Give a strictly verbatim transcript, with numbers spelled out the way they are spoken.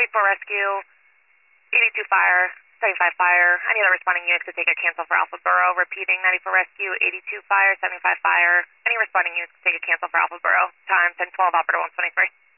ninety-four rescue, eighty-two fire, seventy-five fire. Any other responding units could take a cancel for Alpha Borough. Repeating, ninety-four rescue, eighty-two fire, seventy-five fire. Any responding units could take a cancel for Alpha Borough. Time ten twelve, operator one twenty-three.